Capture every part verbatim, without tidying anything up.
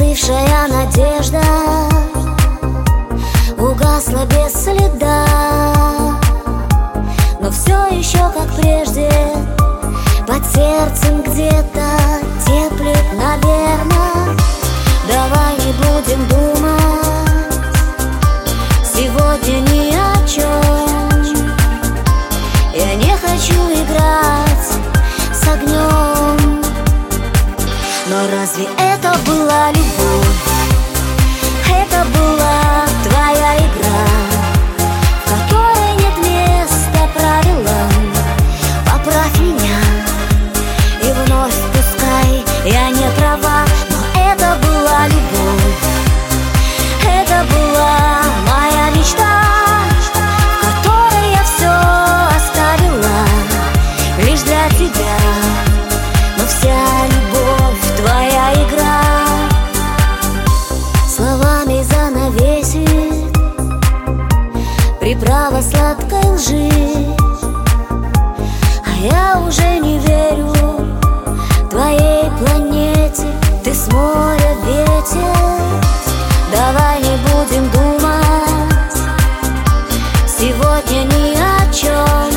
Застывшая надежда угасла без следа, но все еще как прежде под сердцем где-то теплит, наверно. Давай не будем думать сегодня ни о чем. Я не хочу играть с огнем. Но разве это была любовь? Это была твоя игра, в которой нет места правилам. Поправь меня и вновь пускай я не права. Но это была любовь, это была моя мечта, в которой я все оставила лишь для тебя. Но вся любовь твоя игра словами занавесит приправа сладкой лжи. А я уже не верю твоей планете, ты с моря ветер. Давай не будем думать сегодня ни о чем.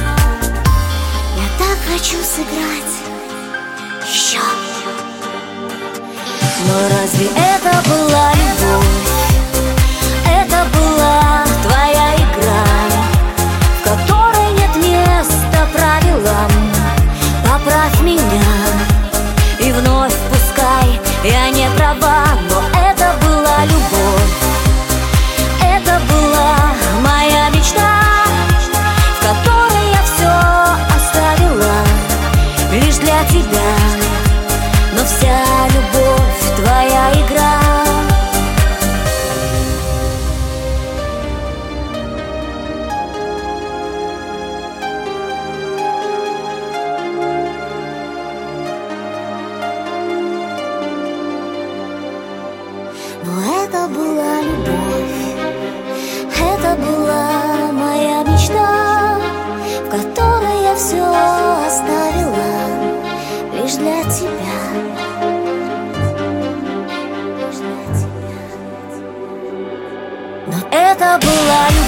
Я так хочу сыграть еще. Но разве это была любовь? Это была твоя игра, в которой нет места правилам. Поправь меня и вновь пускай я не права. Но это была любовь, это была моя мечта, в которой я все оставила лишь для тебя. Но вся любовь твоя игра. Но это была любовь, это была моя мечта, в которой я все оставила лишь для тебя. Но это была любовь.